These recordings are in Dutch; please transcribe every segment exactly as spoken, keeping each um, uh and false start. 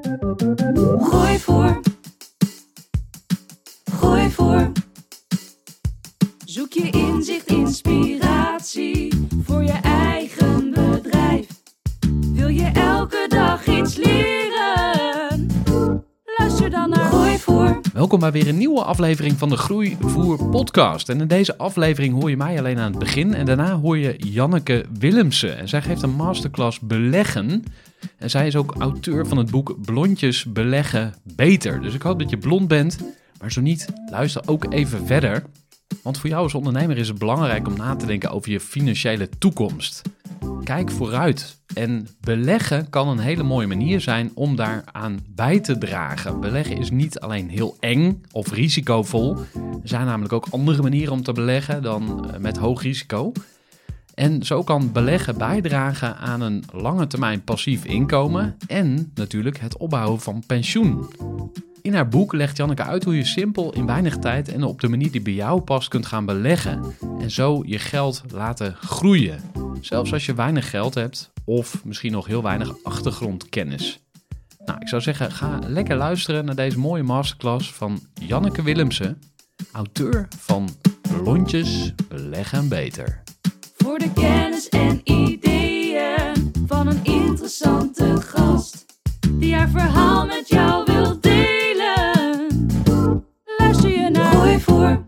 Gooi voor. Gooi voor. Zoek je inzicht, inspiratie voor je eigen bedrijf. Wil je elke dag iets leren? Luister dan naar Gooi voor. Welkom bij weer een nieuwe aflevering van de Groeivoer podcast. En in deze aflevering hoor je mij alleen aan het begin en daarna hoor je Janneke Willemsen. En zij geeft een masterclass beleggen. En zij is ook auteur van het boek Blondjes beleggen beter. Dus ik hoop dat je blond bent, maar zo niet, luister ook even verder. Want voor jou als ondernemer is het belangrijk om na te denken over je financiële toekomst. Kijk vooruit. En beleggen kan een hele mooie manier zijn om daaraan bij te dragen. Beleggen is niet alleen heel eng of risicovol. Er zijn namelijk ook andere manieren om te beleggen dan met hoog risico. En zo kan beleggen bijdragen aan een lange termijn passief inkomen en natuurlijk het opbouwen van pensioen. In haar boek legt Janneke uit hoe je simpel in weinig tijd en op de manier die bij jou past kunt gaan beleggen. En zo je geld laten groeien. Zelfs als je weinig geld hebt of misschien nog heel weinig achtergrondkennis. Nou, ik zou zeggen, ga lekker luisteren naar deze mooie masterclass van Janneke Willemsen, auteur van Blondjes beleggen beter. Voor de kennis en ideeën van een interessante gast die haar verhaal met jou wil delen. Luister je naar Gooi voor.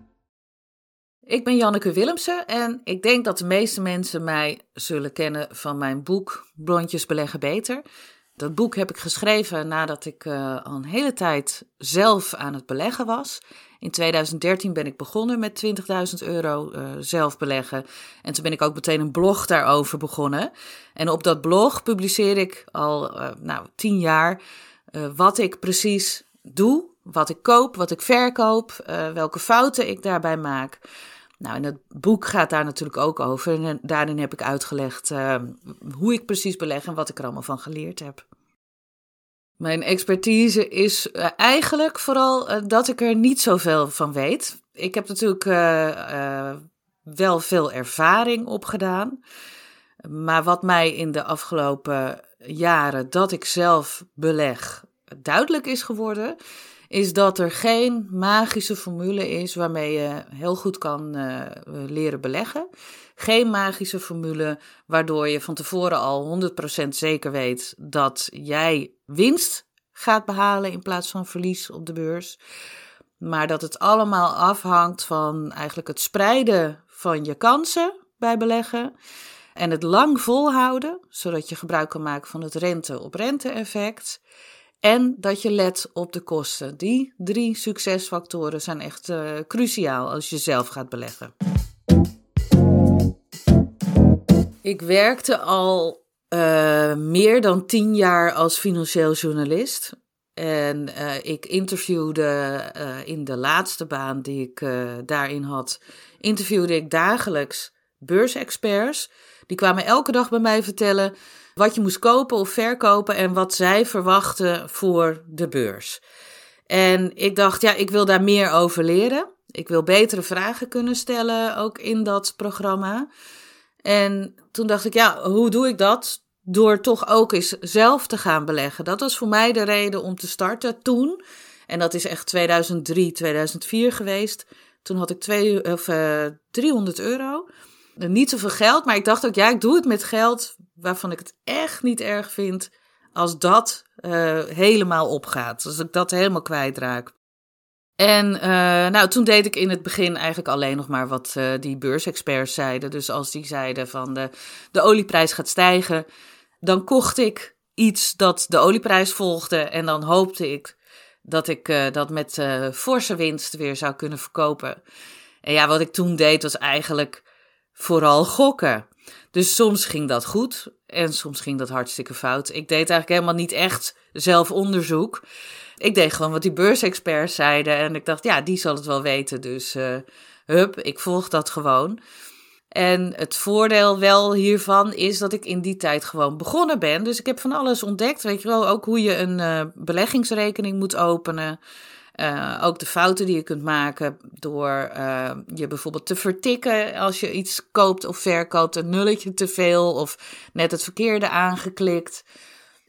Ik ben Janneke Willemsen en ik denk dat de meeste mensen mij zullen kennen van mijn boek Blondjes beleggen beter. Dat boek heb ik geschreven nadat ik uh, al een hele tijd zelf aan het beleggen was. In tweeduizend dertien ben ik begonnen met twintigduizend euro uh, zelf beleggen. En toen ben ik ook meteen een blog daarover begonnen. En op dat blog publiceer ik al uh, nou, tien jaar uh, wat ik precies doe. Wat ik koop, wat ik verkoop, uh, welke fouten ik daarbij maak. Nou, en het boek gaat daar natuurlijk ook over. En daarin heb ik uitgelegd uh, hoe ik precies beleg en wat ik er allemaal van geleerd heb. Mijn expertise is uh, eigenlijk vooral uh, dat ik er niet zoveel van weet. Ik heb natuurlijk uh, uh, wel veel ervaring opgedaan. Maar wat mij in de afgelopen jaren dat ik zelf beleg duidelijk is geworden, is dat er geen magische formule is waarmee je heel goed kan uh, leren beleggen. Geen magische formule waardoor je van tevoren al honderd procent zeker weet dat jij winst gaat behalen in plaats van verlies op de beurs. Maar dat het allemaal afhangt van eigenlijk het spreiden van je kansen bij beleggen en het lang volhouden, zodat je gebruik kan maken van het rente-op-rente effect. En dat je let op de kosten. Die drie succesfactoren zijn echt uh, cruciaal als je zelf gaat beleggen. Ik werkte al uh, meer dan tien jaar als financieel journalist. En uh, ik interviewde uh, in de laatste baan die ik uh, daarin had, interviewde ik dagelijks beursexperts. Die kwamen elke dag bij mij vertellen wat je moest kopen of verkopen en wat zij verwachten voor de beurs. En ik dacht, ja, ik wil daar meer over leren. Ik wil betere vragen kunnen stellen, ook in dat programma. En toen dacht ik, ja, hoe doe ik dat? Door toch ook eens zelf te gaan beleggen. Dat was voor mij de reden om te starten toen. En dat is echt tweeduizend drie, tweeduizend vier geweest. Toen had ik twee, of, uh, driehonderd euro. Niet zoveel geld, maar ik dacht ook, ja, ik doe het met geld waarvan ik het echt niet erg vind als dat uh, helemaal opgaat. Als ik dat helemaal kwijtraak. En uh, nou, toen deed ik in het begin eigenlijk alleen nog maar wat uh, die beursexperts zeiden. Dus als die zeiden van de, de olieprijs gaat stijgen, dan kocht ik iets dat de olieprijs volgde. En dan hoopte ik dat ik uh, dat met uh, forse winst weer zou kunnen verkopen. En ja, wat ik toen deed was eigenlijk vooral gokken. Dus soms ging dat goed en soms ging dat hartstikke fout. Ik deed eigenlijk helemaal niet echt zelf onderzoek. Ik deed gewoon wat die beursexperts zeiden en ik dacht, ja, die zal het wel weten. Dus uh, hup, ik volg dat gewoon. En het voordeel wel hiervan is dat ik in die tijd gewoon begonnen ben. Dus ik heb van alles ontdekt, weet je wel, ook hoe je een uh, beleggingsrekening moet openen. Uh, ook de fouten die je kunt maken door uh, je bijvoorbeeld te vertikken als je iets koopt of verkoopt, een nulletje te veel of net het verkeerde aangeklikt.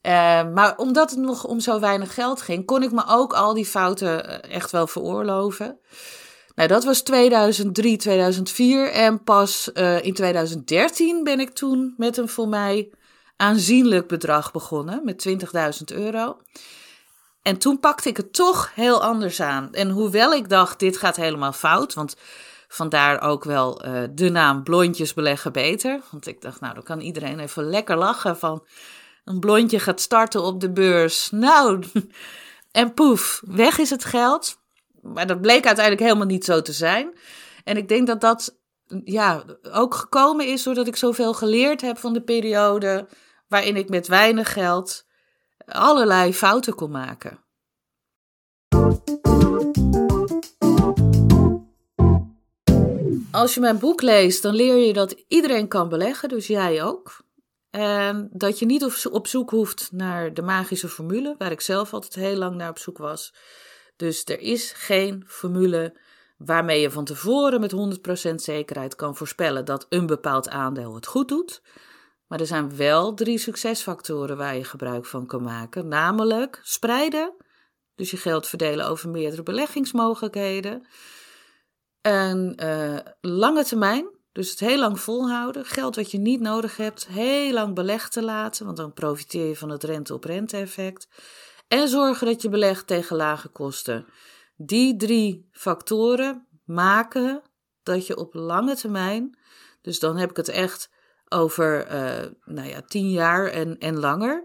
Uh, maar omdat het nog om zo weinig geld ging, kon ik me ook al die fouten echt wel veroorloven. Nou, dat was tweeduizend drie, tweeduizend vier en pas uh, in tweeduizend dertien ben ik toen met een voor mij aanzienlijk bedrag begonnen, met twintigduizend euro. En toen pakte ik het toch heel anders aan. En hoewel ik dacht, dit gaat helemaal fout, want vandaar ook wel uh, de naam Blondjes Beleggen Beter. Want ik dacht, nou, dan kan iedereen even lekker lachen van een blondje gaat starten op de beurs. Nou, en poef, weg is het geld. Maar dat bleek uiteindelijk helemaal niet zo te zijn. En ik denk dat dat ja, ook gekomen is doordat ik zoveel geleerd heb van de periode waarin ik met weinig geld allerlei fouten kon maken. Als je mijn boek leest, dan leer je dat iedereen kan beleggen, dus jij ook. En dat je niet op zoek hoeft naar de magische formule, waar ik zelf altijd heel lang naar op zoek was. Dus er is geen formule waarmee je van tevoren met honderd procent zekerheid kan voorspellen dat een bepaald aandeel het goed doet. Maar er zijn wel drie succesfactoren waar je gebruik van kan maken. Namelijk spreiden, dus je geld verdelen over meerdere beleggingsmogelijkheden. En uh, lange termijn, dus het heel lang volhouden. Geld wat je niet nodig hebt, heel lang belegd te laten, want dan profiteer je van het rente-op-rente effect. En zorgen dat je belegt tegen lage kosten. Die drie factoren maken dat je op lange termijn, dus dan heb ik het echt over uh, nou ja, tien jaar en, en langer,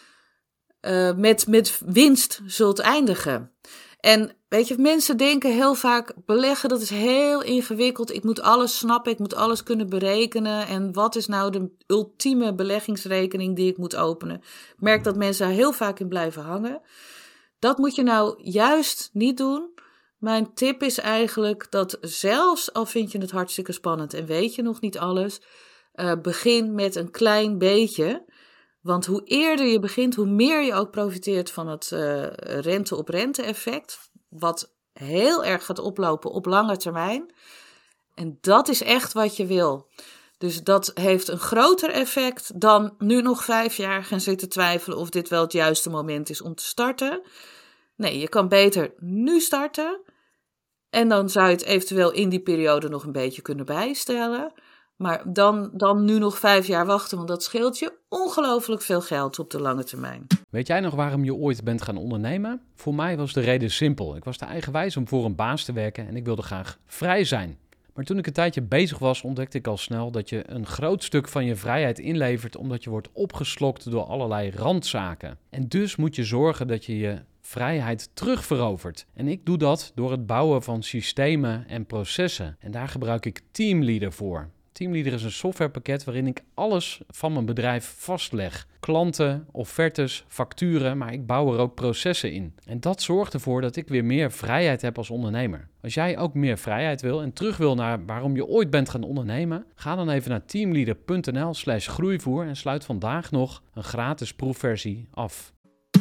uh, met, met winst zult eindigen. En weet je, mensen denken heel vaak, beleggen dat is heel ingewikkeld. Ik moet alles snappen, ik moet alles kunnen berekenen. En wat is nou de ultieme beleggingsrekening die ik moet openen? Ik merk dat mensen daar heel vaak in blijven hangen. Dat moet je nou juist niet doen. Mijn tip is eigenlijk dat zelfs al vind je het hartstikke spannend en weet je nog niet alles, uh, begin met een klein beetje. Want hoe eerder je begint, hoe meer je ook profiteert van het uh, rente-op-rente effect. Wat heel erg gaat oplopen op lange termijn. En dat is echt wat je wil. Dus dat heeft een groter effect dan nu nog vijf jaar gaan zitten twijfelen of dit wel het juiste moment is om te starten. Nee, je kan beter nu starten. En dan zou je het eventueel in die periode nog een beetje kunnen bijstellen. Maar dan, dan nu nog vijf jaar wachten, want dat scheelt je ongelooflijk veel geld op de lange termijn. Weet jij nog waarom je ooit bent gaan ondernemen? Voor mij was de reden simpel. Ik was te eigenwijs om voor een baas te werken en ik wilde graag vrij zijn. Maar toen ik een tijdje bezig was, ontdekte ik al snel dat je een groot stuk van je vrijheid inlevert omdat je wordt opgeslokt door allerlei randzaken. En dus moet je zorgen dat je je vrijheid terugverovert. En ik doe dat door het bouwen van systemen en processen. En daar gebruik ik Teamleader voor. Teamleader is een softwarepakket waarin ik alles van mijn bedrijf vastleg. Klanten, offertes, facturen, maar ik bouw er ook processen in. En dat zorgt ervoor dat ik weer meer vrijheid heb als ondernemer. Als jij ook meer vrijheid wil en terug wil naar waarom je ooit bent gaan ondernemen, ga dan even naar teamleader.nl slash groeivoer en sluit vandaag nog een gratis proefversie af.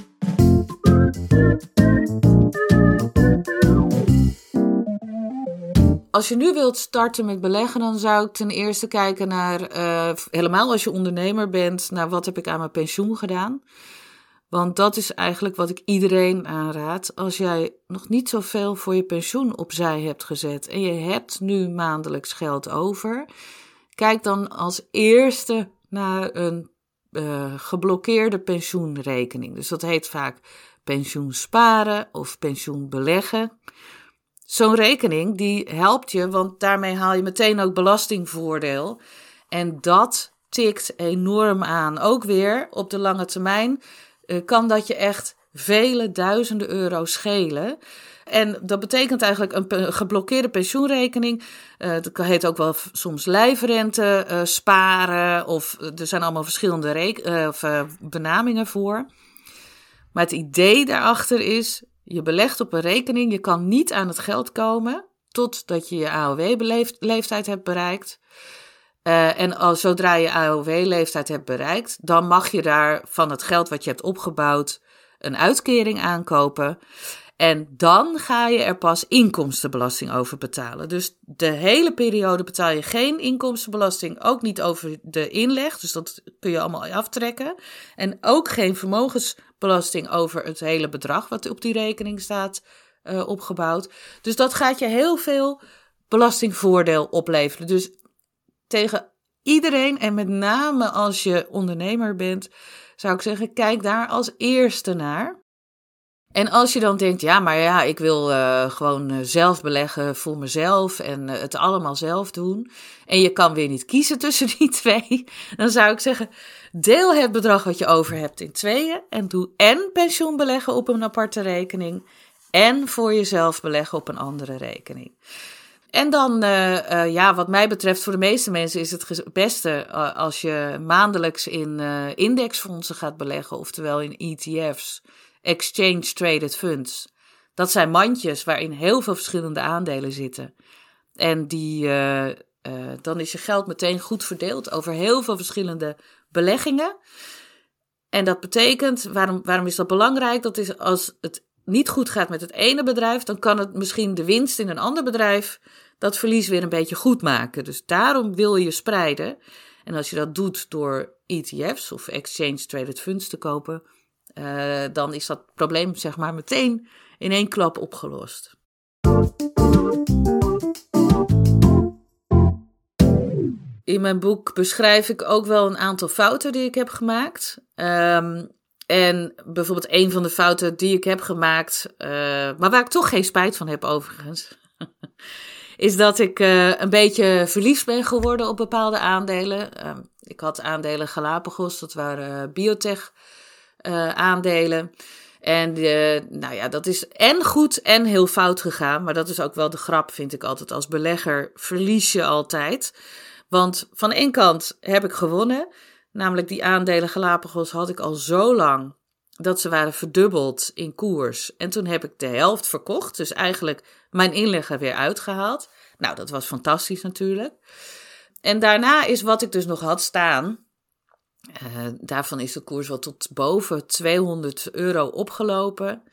Als je nu wilt starten met beleggen, dan zou ik ten eerste kijken naar, uh, helemaal als je ondernemer bent, naar wat heb ik aan mijn pensioen gedaan. Want dat is eigenlijk wat ik iedereen aanraad. Als jij nog niet zoveel voor je pensioen opzij hebt gezet en je hebt nu maandelijks geld over, kijk dan als eerste naar een uh, geblokkeerde pensioenrekening. Dus dat heet vaak pensioensparen of pensioenbeleggen. Zo'n rekening die helpt je, want daarmee haal je meteen ook belastingvoordeel. En dat tikt enorm aan. Ook weer op de lange termijn uh, kan dat je echt vele duizenden euro schelen. En dat betekent eigenlijk een pe- geblokkeerde pensioenrekening. Uh, dat heet ook wel soms lijfrente uh, sparen. Of er zijn allemaal verschillende rek- uh, of, uh, benamingen voor. Maar het idee daarachter is, je belegt op een rekening, je kan niet aan het geld komen totdat je je A O W-leeftijd hebt bereikt. Uh, en als, zodra je A O W-leeftijd hebt bereikt, dan mag je daar van het geld wat je hebt opgebouwd een uitkering aankopen. En dan ga je er pas inkomstenbelasting over betalen. Dus de hele periode betaal je geen inkomstenbelasting, ook niet over de inleg. Dus dat kun je allemaal aftrekken. En ook geen vermogensbelasting over het hele bedrag wat op die rekening staat uh, opgebouwd. Dus dat gaat je heel veel belastingvoordeel opleveren. Dus tegen iedereen, en met name als je ondernemer bent, zou ik zeggen, kijk daar als eerste naar. En als je dan denkt, ja, maar ja, ik wil uh, gewoon uh, zelf beleggen voor mezelf en uh, het allemaal zelf doen. En je kan weer niet kiezen tussen die twee. Dan zou ik zeggen, deel het bedrag wat je over hebt in tweeën. En doe en pensioen beleggen op een aparte rekening. En voor jezelf beleggen op een andere rekening. En dan, uh, uh, ja, wat mij betreft, voor de meeste mensen is het beste uh, als je maandelijks in uh, indexfondsen gaat beleggen. Oftewel in E T F's. Exchange Traded Funds. Dat zijn mandjes waarin heel veel verschillende aandelen zitten. En die, uh, uh, dan is je geld meteen goed verdeeld over heel veel verschillende beleggingen. En dat betekent, waarom, waarom is dat belangrijk? Dat is als het niet goed gaat met het ene bedrijf, dan kan het misschien de winst in een ander bedrijf dat verlies weer een beetje goed maken. Dus daarom wil je spreiden. En als je dat doet door E T F's of Exchange Traded Funds te kopen, Uh, dan is dat probleem zeg maar meteen in één klap opgelost. In mijn boek beschrijf ik ook wel een aantal fouten die ik heb gemaakt. Um, en bijvoorbeeld een van de fouten die ik heb gemaakt, uh, maar waar ik toch geen spijt van heb overigens, is dat ik uh, een beetje verliefd ben geworden op bepaalde aandelen. Um, ik had aandelen Galapagos, dat waren biotech Uh, aandelen. En uh, nou ja, dat is en goed en heel fout gegaan. Maar dat is ook wel de grap, vind ik altijd. Als belegger verlies je altijd. Want van één kant heb ik gewonnen. Namelijk die aandelen Galapagos had ik al zo lang dat ze waren verdubbeld in koers. En toen heb ik de helft verkocht. Dus eigenlijk mijn inleg er weer uitgehaald. Nou, dat was fantastisch natuurlijk. En daarna is wat ik dus nog had staan, Uh, daarvan is de koers wel tot boven tweehonderd euro opgelopen.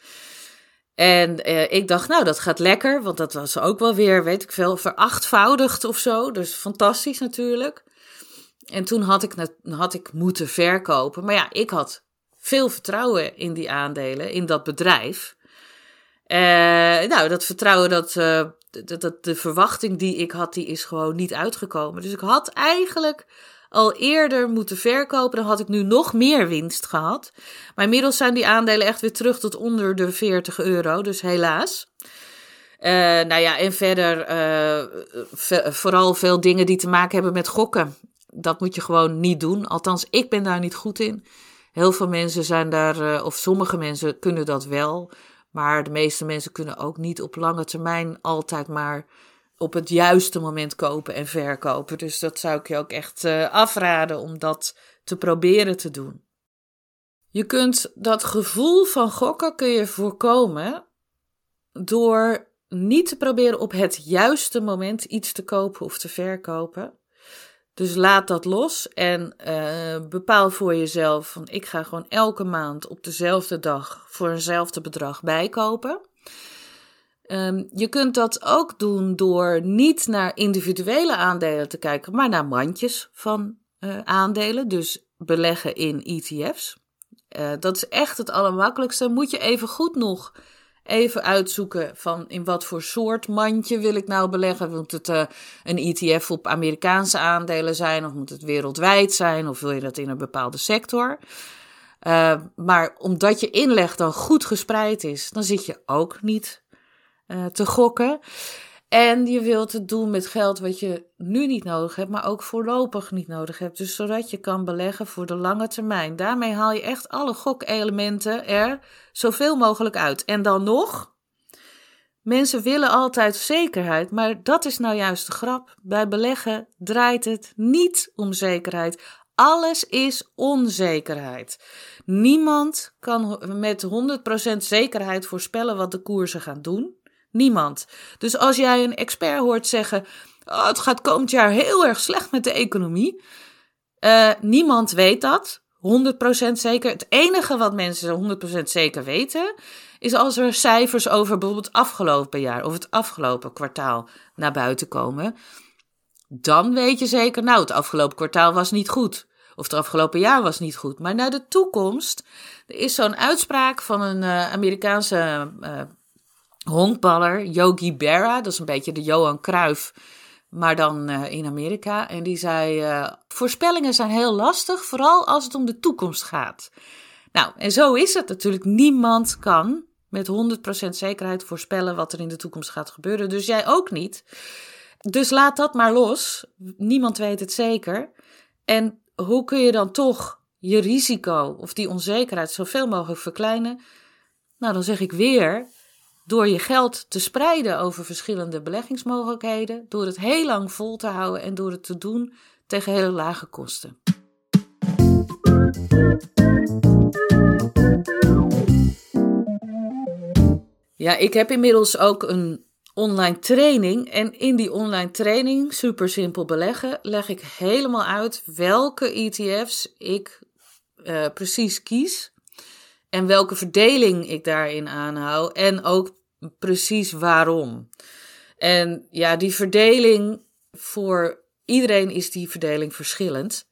En uh, ik dacht, nou, dat gaat lekker, want dat was ook wel weer, weet ik veel, verachtvoudigd of zo. Dus fantastisch natuurlijk. En toen had ik, had ik moeten verkopen. Maar ja, ik had veel vertrouwen in die aandelen, in dat bedrijf. Uh, nou, dat vertrouwen, dat, uh, dat, dat, de verwachting die ik had, die is gewoon niet uitgekomen. Dus ik had eigenlijk al eerder moeten verkopen, dan had ik nu nog meer winst gehad. Maar inmiddels zijn die aandelen echt weer terug tot onder de veertig euro, dus helaas. Uh, nou ja, en verder uh, v- vooral veel dingen die te maken hebben met gokken. Dat moet je gewoon niet doen. Althans, ik ben daar niet goed in. Heel veel mensen zijn daar, uh, of sommige mensen kunnen dat wel. Maar de meeste mensen kunnen ook niet op lange termijn altijd maar op het juiste moment kopen en verkopen. Dus dat zou ik je ook echt uh, afraden om dat te proberen te doen. Je kunt dat gevoel van gokken kun je voorkomen door niet te proberen op het juiste moment iets te kopen of te verkopen. Dus laat dat los en uh, bepaal voor jezelf van ik ga gewoon elke maand op dezelfde dag voor eenzelfde bedrag bijkopen. Um, je kunt dat ook doen door niet naar individuele aandelen te kijken, maar naar mandjes van uh, aandelen. Dus beleggen in E T F's. Uh, dat is echt het allermakkelijkste. Moet je even goed nog even uitzoeken van in wat voor soort mandje wil ik nou beleggen. Moet het uh, een E T F op Amerikaanse aandelen zijn of moet het wereldwijd zijn of wil je dat in een bepaalde sector? Uh, maar omdat je inleg dan goed gespreid is, dan zit je ook niet Uh, te gokken. En je wilt het doen met geld wat je nu niet nodig hebt, maar ook voorlopig niet nodig hebt. Dus zodat je kan beleggen voor de lange termijn. Daarmee haal je echt alle gokelementen er zoveel mogelijk uit. En dan nog, mensen willen altijd zekerheid, maar dat is nou juist de grap. Bij beleggen draait het niet om zekerheid. Alles is onzekerheid. Niemand kan met honderd procent zekerheid voorspellen wat de koersen gaan doen. Niemand. Dus als jij een expert hoort zeggen, oh, het gaat komend jaar heel erg slecht met de economie. Uh, niemand weet dat. honderd procent zeker. Het enige wat mensen honderd procent zeker weten, is als er cijfers over bijvoorbeeld het afgelopen jaar of het afgelopen kwartaal naar buiten komen. Dan weet je zeker, nou, het afgelopen kwartaal was niet goed. Of het afgelopen jaar was niet goed. Maar naar de toekomst, er is zo'n uitspraak van een uh, Amerikaanse uh, honkballer, Yogi Berra. Dat is een beetje de Johan Cruijff, maar dan uh, in Amerika. En die zei, uh, voorspellingen zijn heel lastig, vooral als het om de toekomst gaat. Nou, en zo is het natuurlijk. Niemand kan met honderd procent zekerheid voorspellen wat er in de toekomst gaat gebeuren. Dus jij ook niet. Dus laat dat maar los. Niemand weet het zeker. En hoe kun je dan toch je risico of die onzekerheid zoveel mogelijk verkleinen? Nou, dan zeg ik weer, door je geld te spreiden over verschillende beleggingsmogelijkheden, door het heel lang vol te houden en door het te doen tegen hele lage kosten. Ja, ik heb inmiddels ook een online training. En in die online training, super simpel beleggen, leg ik helemaal uit welke E T F's ik uh, precies kies. En welke verdeling ik daarin aanhoud. En ook precies waarom. En ja, die verdeling, voor iedereen is die verdeling verschillend.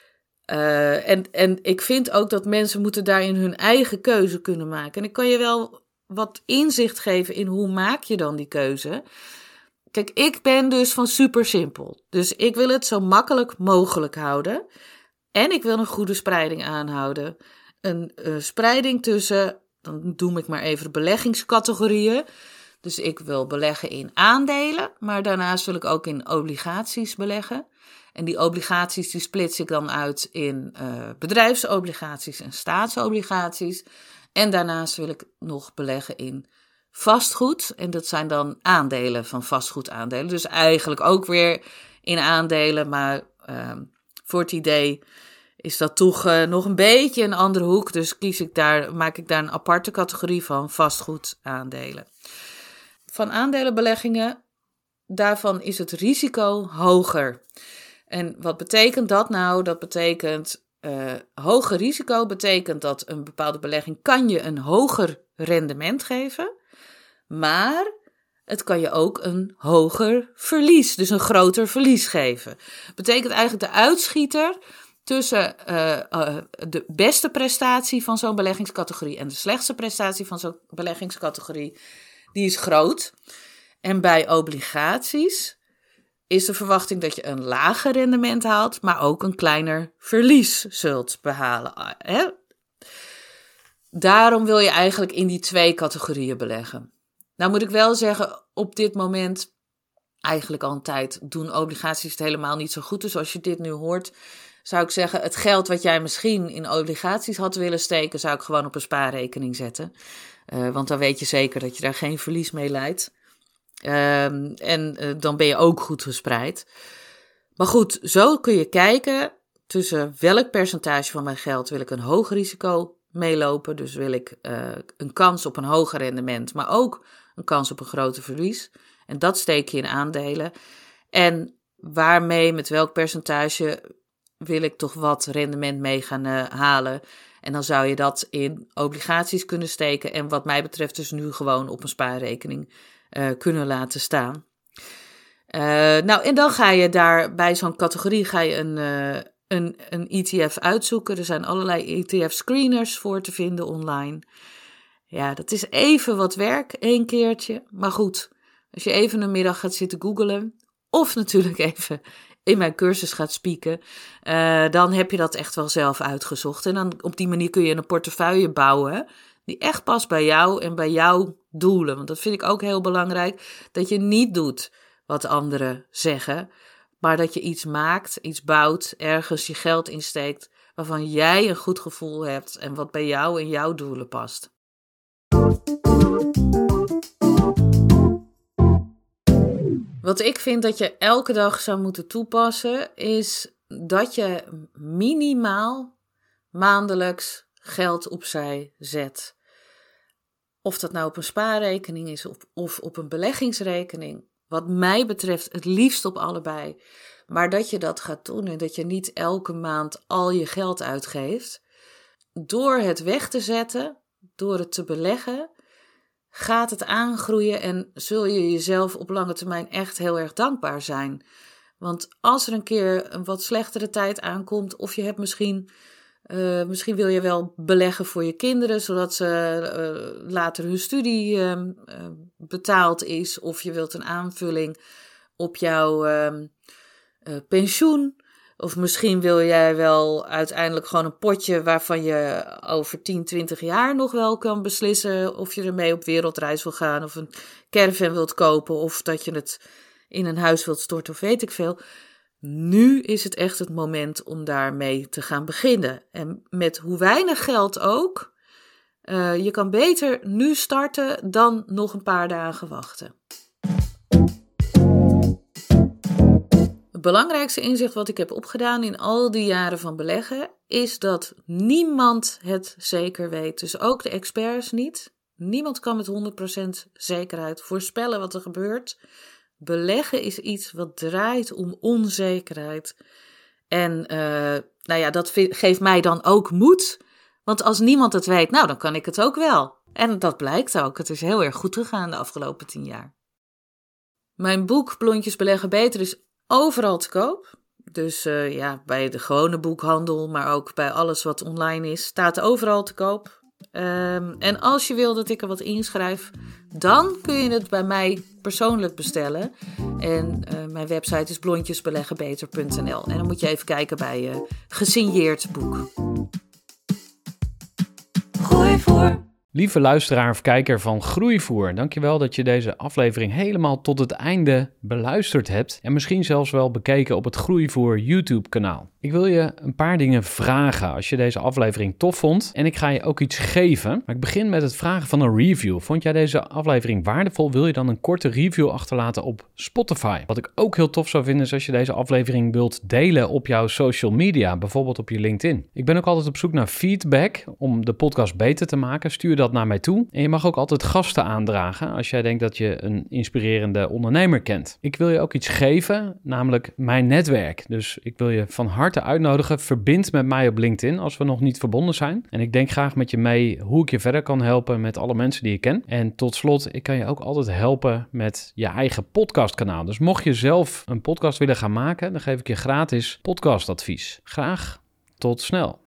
Uh, en, en ik vind ook dat mensen moeten daarin hun eigen keuze kunnen maken. En ik kan je wel wat inzicht geven in hoe maak je dan die keuze. Kijk, ik ben dus van super simpel. Dus ik wil het zo makkelijk mogelijk houden. En ik wil een goede spreiding aanhouden. Een uh, spreiding tussen, dan noem ik maar even de beleggingscategorieën. Dus ik wil beleggen in aandelen, maar daarnaast wil ik ook in obligaties beleggen. En die obligaties die splits ik dan uit in uh, bedrijfsobligaties en staatsobligaties. En daarnaast wil ik nog beleggen in vastgoed. En dat zijn dan aandelen van vastgoedaandelen. Dus eigenlijk ook weer in aandelen. Maar uh, voor het idee is dat toch uh, nog een beetje een andere hoek. Dus kies ik daar, maak ik daar een aparte categorie van vastgoedaandelen. Van aandelenbeleggingen, daarvan is het risico hoger. En wat betekent dat nou? Dat betekent Uh, hoger risico betekent dat een bepaalde belegging kan je een hoger rendement geven, maar het kan je ook een hoger verlies, dus een groter verlies geven. Betekent eigenlijk de uitschieter tussen uh, uh, de beste prestatie van zo'n beleggingscategorie en de slechtste prestatie van zo'n beleggingscategorie, die is groot. En bij obligaties is de verwachting dat je een lager rendement haalt, maar ook een kleiner verlies zult behalen. Hè? Daarom wil je eigenlijk in die twee categorieën beleggen. Nou moet ik wel zeggen, op dit moment, eigenlijk al een tijd, doen obligaties het helemaal niet zo goed. Dus als je dit nu hoort, zou ik zeggen, het geld wat jij misschien in obligaties had willen steken, zou ik gewoon op een spaarrekening zetten. Uh, want dan weet je zeker dat je daar geen verlies mee leidt. Um, en uh, dan ben je ook goed gespreid. Maar goed, zo kun je kijken tussen welk percentage van mijn geld wil ik een hoog risico meelopen. Dus wil ik uh, een kans op een hoger rendement, maar ook een kans op een groter verlies. En dat steek je in aandelen. En waarmee, met welk percentage wil ik toch wat rendement mee gaan uh, halen. En dan zou je dat in obligaties kunnen steken. En wat mij betreft dus nu gewoon op een spaarrekening Uh, kunnen laten staan. Uh, nou, en dan ga je daar bij zo'n categorie ga je een, uh, een, een E T F uitzoeken. Er zijn allerlei E T F-screeners voor te vinden online. Ja, dat is even wat werk, één keertje. Maar goed, als je even een middag gaat zitten googlen, of natuurlijk even in mijn cursus gaat spieken, uh, dan heb je dat echt wel zelf uitgezocht. En dan op die manier kun je een portefeuille bouwen die echt past bij jou en bij jouw doelen. Want dat vind ik ook heel belangrijk, dat je niet doet wat anderen zeggen, maar dat je iets maakt, iets bouwt, ergens je geld insteekt, waarvan jij een goed gevoel hebt en wat bij jou en jouw doelen past. Wat ik vind dat je elke dag zou moeten toepassen, is dat je minimaal maandelijks geld opzij zet. Of dat nou op een spaarrekening is of, of op een beleggingsrekening. Wat mij betreft het liefst op allebei. Maar dat je dat gaat doen en dat je niet elke maand al je geld uitgeeft. Door het weg te zetten, door het te beleggen, gaat het aangroeien en zul je jezelf op lange termijn echt heel erg dankbaar zijn. Want als er een keer een wat slechtere tijd aankomt, of je hebt misschien, uh, misschien wil je wel beleggen voor je kinderen, zodat ze uh, later hun studie uh, uh, betaald is, of je wilt een aanvulling op jouw uh, uh, pensioen. Of misschien wil jij wel uiteindelijk gewoon een potje waarvan je over tien, twintig jaar nog wel kan beslissen of je ermee op wereldreis wil gaan, of een caravan wilt kopen, of dat je het in een huis wilt storten, of weet ik veel. Nu is het echt het moment om daarmee te gaan beginnen. En met hoe weinig geld ook, uh, je kan beter nu starten dan nog een paar dagen wachten. Het belangrijkste inzicht wat ik heb opgedaan in al die jaren van beleggen is dat niemand het zeker weet. Dus ook de experts niet. Niemand kan met honderd procent zekerheid voorspellen wat er gebeurt. Beleggen is iets wat draait om onzekerheid. En uh, nou ja, dat vind, geeft mij dan ook moed. Want als niemand het weet, nou dan kan ik het ook wel. En dat blijkt ook. Het is heel erg goed gegaan de afgelopen tien jaar. Mijn boek Blondjes Beleggen Beter is overal te koop. Dus uh, ja, bij de gewone boekhandel, maar ook bij alles wat online is, staat overal te koop. Um, en als je wil dat ik er wat inschrijf, dan kun je het bij mij persoonlijk bestellen. En uh, mijn website is blondjes beleggen beter punt n l. En dan moet je even kijken bij uh, gesigneerd boek. Gooi voor. Lieve luisteraar of kijker van Groeivoer, dankjewel dat je deze aflevering helemaal tot het einde beluisterd hebt en misschien zelfs wel bekeken op het Groeivoer YouTube-kanaal. Ik wil je een paar dingen vragen als je deze aflevering tof vond en ik ga je ook iets geven. Maar ik begin met het vragen van een review. Vond jij deze aflevering waardevol? Wil je dan een korte review achterlaten op Spotify? Wat ik ook heel tof zou vinden is als je deze aflevering wilt delen op jouw social media, bijvoorbeeld op je LinkedIn. Ik ben ook altijd op zoek naar feedback om de podcast beter te maken. Stuur dat naar mij toe. En je mag ook altijd gasten aandragen als jij denkt dat je een inspirerende ondernemer kent. Ik wil je ook iets geven, namelijk mijn netwerk. Dus ik wil je van harte uitnodigen. Verbind met mij op LinkedIn als we nog niet verbonden zijn. En ik denk graag met je mee hoe ik je verder kan helpen met alle mensen die je kent. En tot slot, ik kan je ook altijd helpen met je eigen podcastkanaal. Dus mocht je zelf een podcast willen gaan maken, dan geef ik je gratis podcastadvies. Graag tot snel.